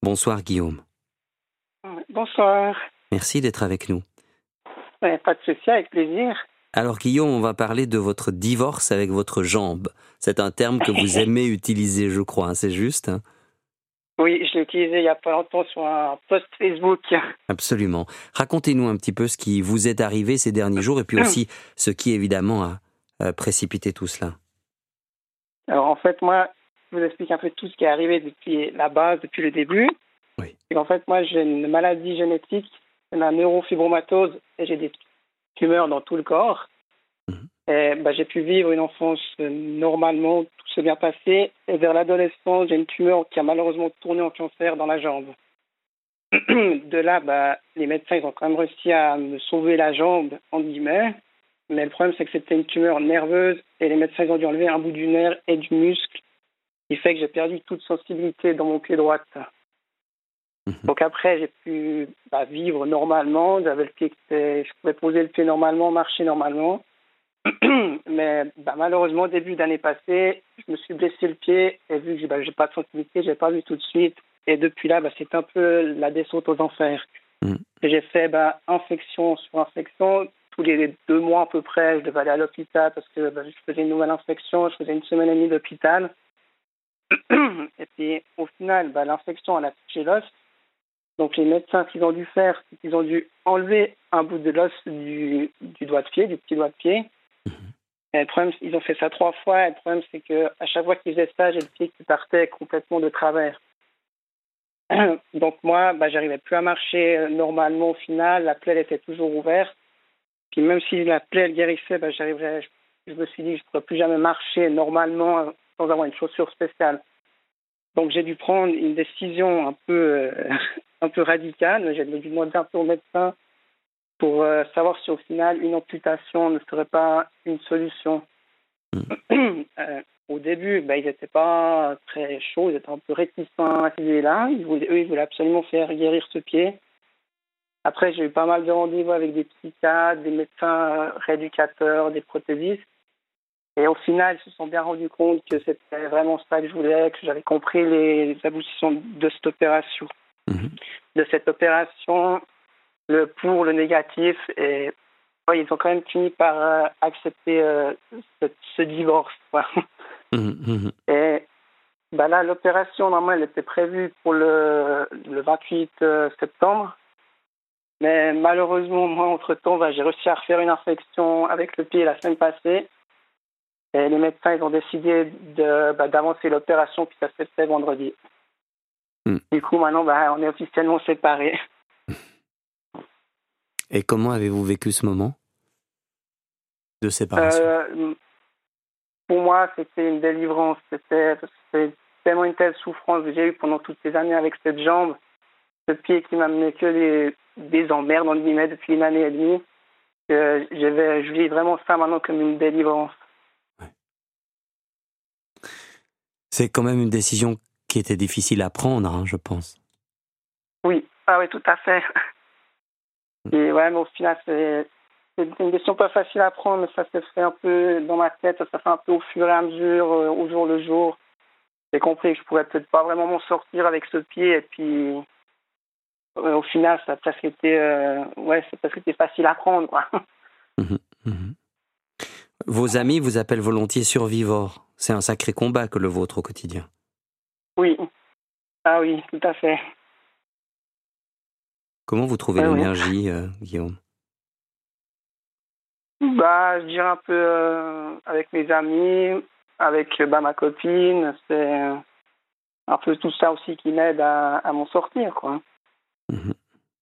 Bonsoir Guillaume. Bonsoir. Merci d'être avec nous. Pas de souci, avec plaisir. Alors Guillaume, on va parler de votre divorce avec votre jambe. C'est un terme que vous aimez utiliser, je crois, hein, c'est juste hein? Oui, je l'ai utilisé il n'y a pas longtemps sur un post Facebook. Absolument. Racontez-nous un petit peu ce qui vous est arrivé ces derniers jours et puis aussi ce qui évidemment a précipité tout cela. Alors en fait, moi, je vous explique un peu tout ce qui est arrivé depuis la base, depuis le début. Oui. Et en fait, moi, j'ai une maladie génétique, la neurofibromatose, et j'ai des tumeurs dans tout le corps. Mhm. Et, j'ai pu vivre une enfance normalement, tout s'est bien passé. Et vers l'adolescence, j'ai une tumeur qui a malheureusement tourné en cancer dans la jambe. De là, les médecins ils ont quand même réussi à me sauver la jambe, en guillemets. Mais le problème, c'est que c'était une tumeur nerveuse et les médecins ils ont dû enlever un bout du nerf et du muscle, ce qui fait que j'ai perdu toute sensibilité dans mon pied droit. Mhm. Donc après, j'ai pu vivre normalement. J'avais le pied je pouvais poser le pied normalement, marcher normalement. Mais malheureusement, au début d'année passée, je me suis blessé le pied et vu que j'ai pas de sensibilité, j'ai pas vu tout de suite. Et depuis là, c'est un peu la descente aux enfers. Mhm. Et j'ai fait infection sur infection. Tous les 2 mois à peu près, je devais aller à l'hôpital parce que je faisais une nouvelle infection. Je faisais 1 semaine et demie d'hôpital. Et puis au final, l'infection, elle a touché l'os. Donc les médecins, ce qu'ils ont dû faire, c'est qu'ils ont dû enlever un bout de l'os du doigt de pied, du petit doigt de pied. Et le problème, ils ont fait ça 3 fois. Et le problème, c'est qu'à chaque fois qu'ils faisaient ça, j'ai le pied qui partait complètement de travers. Donc moi, j'arrivais plus à marcher normalement au final. La plaie elle était toujours ouverte. Puis même si la plaie elle guérissait, je me suis dit que je ne pourrais plus jamais marcher normalement sans avoir une chaussure spéciale. Donc j'ai dû prendre une décision un peu un peu radicale. J'ai dû demander un peu au médecin pour savoir si au final une amputation ne serait pas une solution. Au début, ils n'étaient pas très chauds, ils étaient un peu réticents à cette idée-là. Ils voulaient absolument faire guérir ce pied. Après, j'ai eu pas mal de rendez-vous avec des psychiatres, des médecins rééducateurs, des prothésistes. Et au final, ils se sont bien rendus compte que c'était vraiment ça que je voulais, que j'avais compris les aboutissements de cette opération. Mhm. De cette opération, le pour, le négatif. Et ils ont quand même fini par accepter ce divorce. Mhm. Mhm. Et là, l'opération, normalement, elle était prévue pour le 28 septembre. Mais malheureusement, moi, entre-temps, j'ai réussi à refaire une infection avec le pied la semaine passée. Et les médecins, ils ont décidé d'avancer l'opération, puis ça s'est fait vendredi. Mhm. Du coup, maintenant, on est officiellement séparés. Et comment avez-vous vécu ce moment de séparation? Pour moi, c'était une délivrance. C'était tellement une telle souffrance que j'ai eue pendant toutes ces années avec cette jambe, ce pied qui m'a mené que des emmerdes, en guillemets, depuis 1 année et demie. Je vis vraiment ça maintenant comme une délivrance. Ouais. C'est quand même une décision qui était difficile à prendre, hein, je pense. Oui, oui, tout à fait. Et ouais, mais au final, c'est une décision pas facile à prendre, mais ça s'est fait un peu dans ma tête, ça s'est fait un peu au fur et à mesure, au jour le jour. J'ai compris que je pourrais peut-être pas vraiment m'en sortir avec ce pied, et puis au final, ça a presque été, c'est presque été facile à prendre, quoi. Mhm. Mhm. Vos amis vous appellent volontiers survivor. C'est un sacré combat que le vôtre au quotidien. Oui, ah oui, tout à fait. Comment vous trouvez Oui. l'énergie, Guillaume? Je dirais un peu avec mes amis, avec ma copine, c'est un peu tout ça aussi qui m'aide à m'en sortir, quoi. Mhm.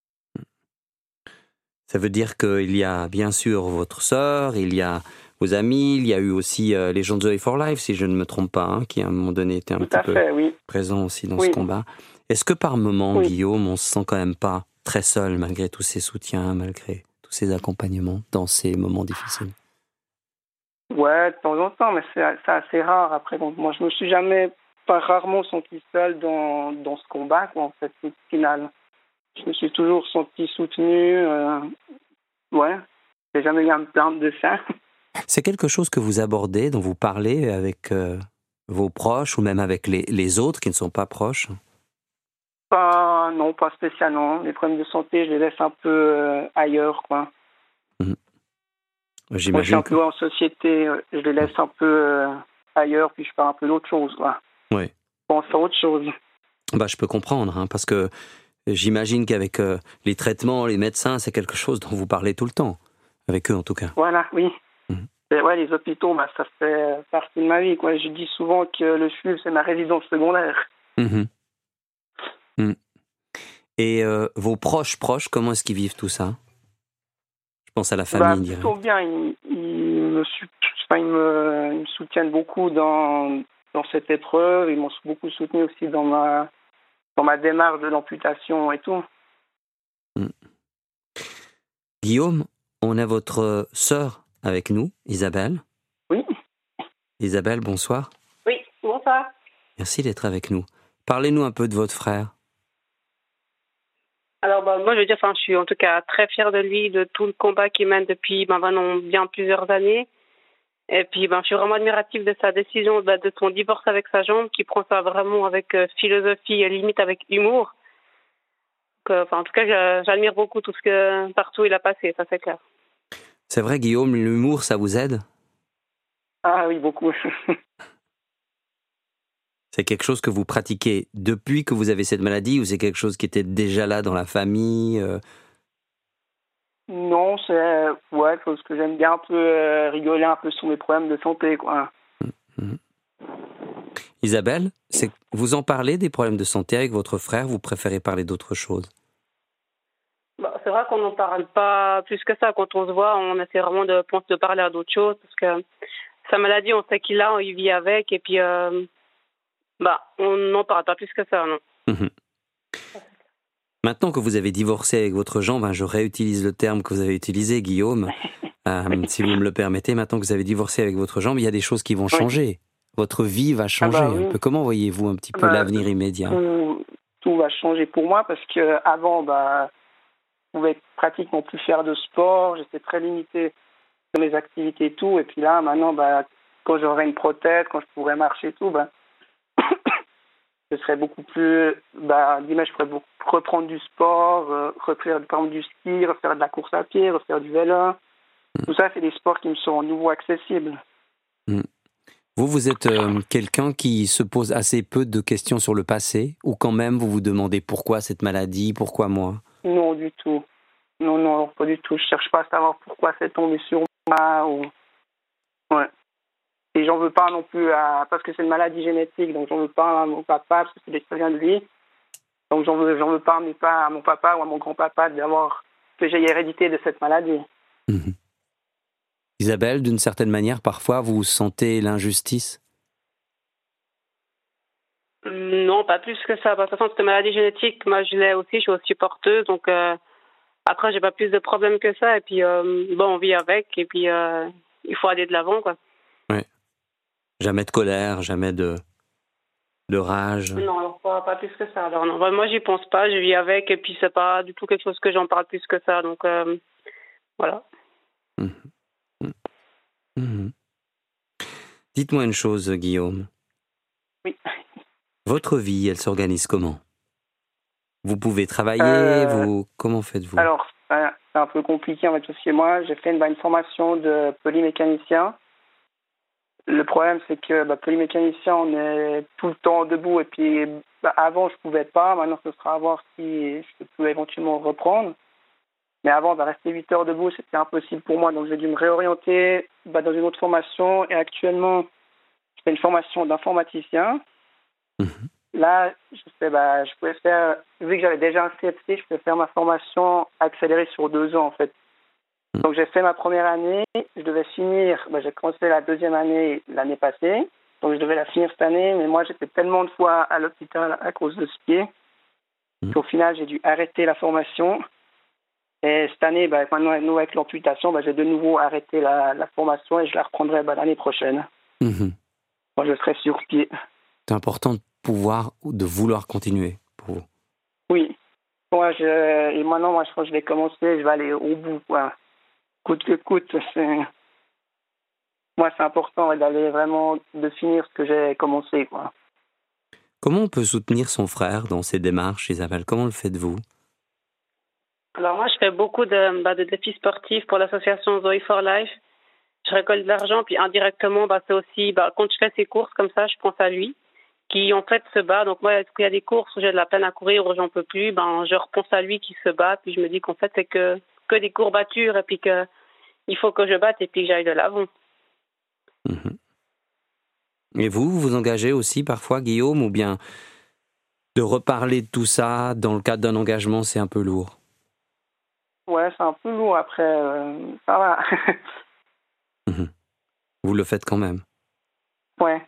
Ça veut dire qu'il y a bien sûr votre sœur, il y a vos amis, il y a eu aussi les gens de Joy for Life, si je ne me trompe pas, hein, qui à un moment donné étaient un Tout petit à peu fait, oui. présents aussi dans ce Oui, combat. Est-ce que par moment, oui. Guillaume, on se sent quand même pas très seul malgré tous ces soutiens, malgré tous ces accompagnements dans ces moments difficiles? Ouais, de temps en temps, mais c'est assez rare. Après, donc, moi, je me suis pas rarement senti seul dans ce combat, quoi, en fait, au final. Je me suis toujours senti soutenu. Ouais, j'ai jamais eu à me plaindre de ça. C'est quelque chose que vous abordez, dont vous parlez avec vos proches ou même avec les autres qui ne sont pas proches? Non, pas spécialement. Les problèmes de santé, je les laisse un peu ailleurs, quoi. Mhm. Moi, je suis J'imagine un que... peu en société, je les laisse un peu ailleurs, puis je parle un peu d'autre chose, quoi. Ouais. Je pense à autre chose. Je peux comprendre, hein, parce que j'imagine qu'avec les traitements, les médecins, c'est quelque chose dont vous parlez tout le temps. Avec eux, en tout cas. Voilà, oui. Mhm. Ouais, les hôpitaux, ça fait partie de ma vie, quoi. Je dis souvent que le CHUV, c'est ma résidence secondaire. Mhm. Mhm. Et vos proches, comment est-ce qu'ils vivent tout ça? Je pense à la famille Plutôt directe. bien. Ils me soutiennent beaucoup dans cette épreuve. Ils m'ont beaucoup soutenu aussi dans ma démarche de l'amputation et tout. Mhm. Guillaume, on a votre sœur avec nous, Isabelle. Oui. Isabelle, bonsoir. Oui, bonsoir. Merci d'être avec nous. Parlez-nous un peu de votre frère. Alors, moi, je veux dire, je suis en tout cas très fière de lui, de tout le combat qu'il mène depuis maintenant bien plusieurs années. Et puis, je suis vraiment admirative de sa décision, de son divorce avec sa jambe, qui prend ça vraiment avec philosophie et limite avec humour. Donc, en tout cas, j'admire beaucoup tout ce que partout il a passé, ça c'est clair. C'est vrai, Guillaume, l'humour, ça vous aide? Ah oui, beaucoup. C'est quelque chose que vous pratiquez depuis que vous avez cette maladie ou c'est quelque chose qui était déjà là dans la famille? Non, c'est parce que j'aime bien un peu rigoler un peu sur mes problèmes de santé, quoi. Mhm. Isabelle, vous en parlez des problèmes de santé avec votre frère, vous préférez parler d'autre chose? C'est vrai qu'on n'en parle pas plus que ça. Quand on se voit, on essaie vraiment de parler à d'autres choses parce que sa maladie, on sait qu'il a, il vit avec et puis on n'en parle pas plus que ça, non. Mhm. Maintenant que vous avez divorcé avec votre jambe, je réutilise le terme que vous avez utilisé, Guillaume, si vous me le permettez, maintenant que vous avez divorcé avec votre jambe, il y a des choses qui vont changer. Votre vie va changer un Oui. peu. Comment voyez-vous un petit peu l'avenir immédiat? Tout va changer pour moi parce que avant, je pouvais pratiquement plus faire de sport. J'étais très limité dans mes activités et tout. Et puis là, maintenant, quand j'aurai une prothèse, quand je pourrai marcher et tout, je serais beaucoup plus, je pourrais reprendre du sport, refaire par exemple du ski, refaire de la course à pied, refaire du vélo. Tout ça, c'est des sports qui me sont à nouveau accessibles. Mm. Vous êtes quelqu'un qui se pose assez peu de questions sur le passé, ou quand même vous vous demandez pourquoi cette maladie, pourquoi moi? Non, du tout. Non, pas du tout. Je cherche pas à savoir pourquoi c'est tombé sur moi. Ouais. Et j'en veux pas non plus parce que c'est une maladie génétique, donc j'en veux pas à mon papa, parce que c'est l'expérience de vie. Donc j'en veux pas à mon papa ou à mon grand-papa que j'ai hérédité de cette maladie. Mhm. Isabelle, d'une certaine manière, parfois vous sentez l'injustice? Non, pas plus que ça. De toute façon, cette maladie génétique, moi je l'ai aussi, je suis aussi porteuse, donc après j'ai pas plus de problèmes que ça. Et puis on vit avec, et puis il faut aller de l'avant, quoi. Ouais. Jamais de colère, jamais de rage. Non, alors pas plus que ça. Alors non, moi j'y pense pas, je vis avec, et puis c'est pas du tout quelque chose que j'en parle plus que ça. Donc voilà. Mhm. Mhm. Dites-moi une chose, Guillaume. Oui. Votre vie, elle s'organise comment? Vous pouvez travailler, comment faites-vous? Alors, c'est un peu compliqué en fait, parce que moi, j'ai fait une formation de polymécanicien. Le problème, c'est que polymécanicien, on est tout le temps debout. Et puis, avant, je pouvais pas. Maintenant, ce sera à voir si je peux éventuellement reprendre. Mais avant, rester 8 heures debout, c'était impossible pour moi. Donc, j'ai dû me réorienter dans une autre formation. Et actuellement, je fais une formation d'informaticien. Mhm. Là, je pouvais faire, vu que j'avais déjà un CFC, je pouvais faire ma formation accélérée sur 2 ans, en fait. Donc, j'ai fait ma première année. Je devais finir, j'ai commencé la deuxième année l'année passée. Donc, je devais la finir cette année. Mais moi, j'étais tellement de fois à l'hôpital à cause de ce pied qu'au final, j'ai dû arrêter la formation. Et cette année, maintenant, avec l'amputation, j'ai de nouveau arrêté la formation et je la reprendrai l'année prochaine. Mhm. Moi, je serai sur pied. C'est important de vouloir continuer pour vous. Oui. Et maintenant, je crois que je vais commencer, je vais aller au bout, quoi. Coûte que coûte. Moi, c'est important d'aller vraiment, de finir ce que j'ai commencé, quoi. Comment on peut soutenir son frère dans ses démarches, Isabelle? Comment le faites-vous? Alors moi, je fais beaucoup de défis sportifs pour l'association Zoe for Life. Je récolte de l'argent, puis indirectement, c'est aussi, quand je fais ces courses comme ça, je pense à lui, qui en fait se bat. Donc moi, il y a des courses où j'ai de la peine à courir, où j'en peux plus, je repense à lui qui se bat, puis je me dis qu'en fait, c'est que des courbatures, et puis que il faut que je batte, et puis que j'aille de l'avant. Mhm. Et vous vous engagez aussi parfois, Guillaume, ou bien de reparler de tout ça dans le cadre d'un engagement, c'est un peu lourd? Ouais, c'est un peu lourd après, ça va. Mhm. Vous le faites quand même? Ouais.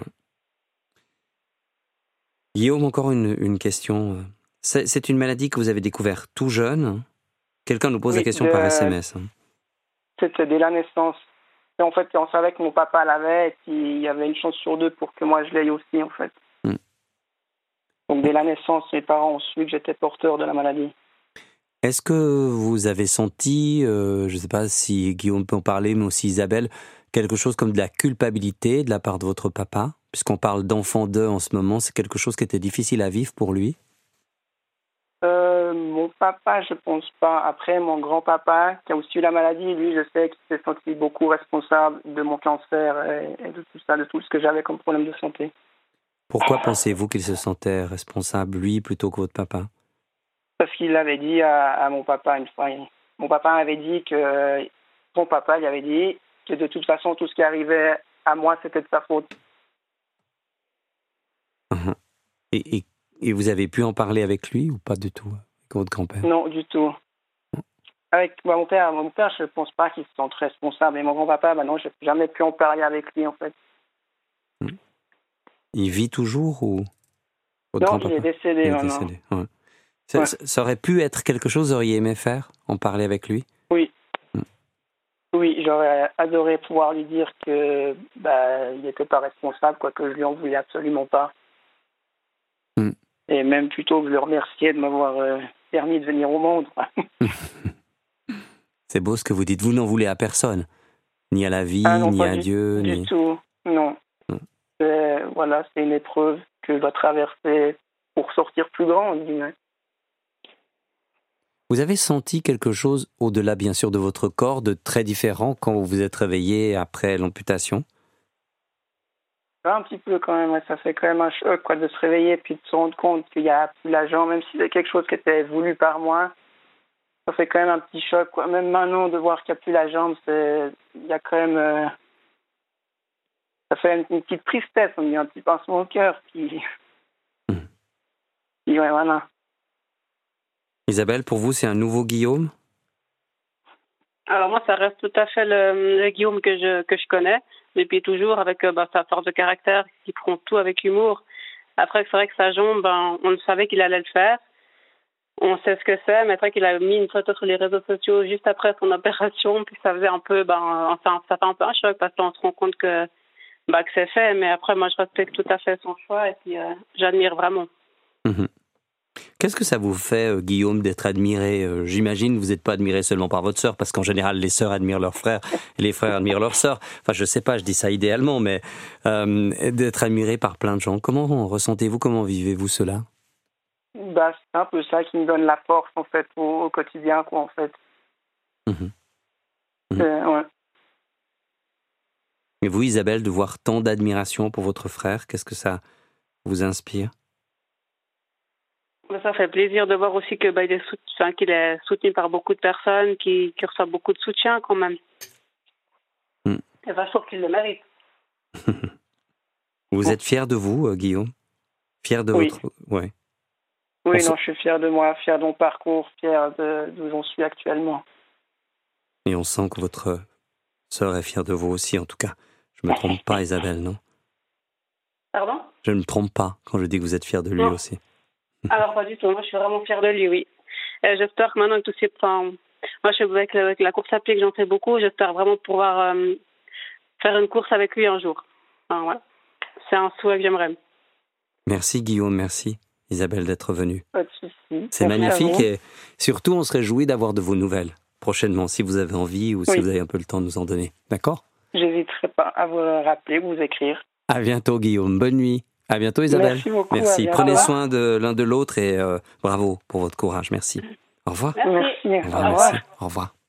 Guillaume, encore une question. C'est une maladie que vous avez découverte tout jeune? Quelqu'un nous pose la question par SMS. C'était dès la naissance. Et en fait, on savait que mon papa l'avait, et puis il y avait une chance sur 2 pour que moi je l'aie aussi, en fait. Donc dès la naissance, mes parents ont su que j'étais porteur de la maladie. Est-ce que vous avez senti, je ne sais pas si Guillaume peut en parler, mais aussi Isabelle, quelque chose comme de la culpabilité de la part de votre papa? Puisqu'on parle d'enfant d'eux en ce moment, c'est quelque chose qui était difficile à vivre pour lui? Mon papa, je pense pas. Après, mon grand-papa, qui a aussi eu la maladie, lui, je sais qu'il s'est senti beaucoup responsable de mon cancer et de tout ça, de tout ce que j'avais comme problème de santé. Pourquoi pensez-vous qu'il se sentait responsable, lui, plutôt que votre papa? Parce qu'il l'avait dit à mon papa une fois. Mon papa avait dit que son papa lui avait dit que de toute façon, tout ce qui arrivait à moi, c'était de sa faute. Et vous avez pu en parler avec lui ou pas du tout, avec votre grand-père? Non, du tout. Avec mon père, je ne pense pas qu'il se sente responsable. Et mon grand-papa, non, je n'ai jamais pu en parler avec lui, en fait. Il vit toujours ou votre Non, grand-papa? il est décédé. Il est décédé, ouais. Ça aurait pu être quelque chose que vous auriez aimé faire, en parler avec lui? Oui. Oui, j'aurais adoré pouvoir lui dire que il n'était pas responsable, que je lui en voulais absolument pas. Et même plutôt que de le remercier de m'avoir permis de venir au monde. C'est beau ce que vous dites. Vous n'en voulez à personne, ni à la vie, non, ni à Dieu, du tout. Non. C'est une épreuve que je dois traverser pour sortir plus grand, on dit. Vous avez senti quelque chose, au-delà bien sûr de votre corps, de très différent quand vous vous êtes réveillé après l'amputation? Un petit peu quand même, ça fait quand même un choc de se réveiller et puis de se rendre compte qu'il n'y a plus la jambe, même si c'est quelque chose qui était voulu par moi. Ça fait quand même un petit choc, Même maintenant, de voir qu'il n'y a plus la jambe, il y a quand même... ça fait une petite tristesse, on dit un petit pincement au cœur. Puis ouais, voilà. Isabelle, pour vous, c'est un nouveau Guillaume? Alors moi, ça reste tout à fait le Guillaume que je connais depuis toujours, avec sa force de caractère, qui prend tout avec humour. Après, c'est vrai que sa jambe, on savait qu'il allait le faire. On sait ce que c'est, mais c'est vrai qu'il a mis une photo sur les réseaux sociaux juste après son opération, puis ça faisait un peu, ça fait un peu un choc, parce qu'on se rend compte que c'est fait, mais après, moi, je respecte tout à fait son choix, et puis j'admire vraiment. Qu'est-ce que ça vous fait, Guillaume, d'être admiré? J'imagine que vous n'êtes pas admiré seulement par votre sœur, parce qu'en général, les sœurs admirent leurs frères et les frères admirent leurs sœurs. Enfin, je sais pas, je dis ça idéalement, mais d'être admiré par plein de gens. Comment ressentez-vous, comment vivez-vous cela? C'est un peu ça qui me donne la force, en fait, au quotidien, en fait. Ouais. Et vous, Isabelle, de voir tant d'admiration pour votre frère, qu'est-ce que ça vous inspire? Ça fait plaisir de voir aussi que qu'il est soutenu par beaucoup de personnes, qui reçoit beaucoup de soutien quand même. Et je trouve qu'il le mérite. Vous êtes fier de vous, Guillaume? Fier de votre... Ouais. Oui, je suis fier de moi, fier de mon parcours, fier d'où j'en suis actuellement. Et on sent que votre sœur est fière de vous aussi, en tout cas. Je ne me trompe pas, Isabelle, non? Pardon? Je ne me trompe pas quand je dis que vous êtes fière de lui aussi. Alors, pas du tout. Moi, je suis vraiment fière de lui, oui. J'espère que maintenant que tout c'est... moi, je suis avec la course à pied que j'en fais beaucoup. J'espère vraiment pouvoir faire une course avec lui un jour. Voilà. C'est un souhait que j'aimerais. Merci, Guillaume. Merci, Isabelle, d'être venue. Pas de souci. C'est magnifique et surtout, on se réjouit d'avoir de vos nouvelles prochainement, si vous avez envie ou si vous avez un peu le temps de nous en donner. D'accord? J'hésiterai pas à vous rappeler, vous écrire. À bientôt, Guillaume. Bonne nuit. À bientôt Isabelle. Merci beaucoup. Merci. Au Prenez revoir. soin de l'un de l'autre et bravo pour votre courage. Merci. Au revoir. Merci. Au revoir. Merci. Au revoir.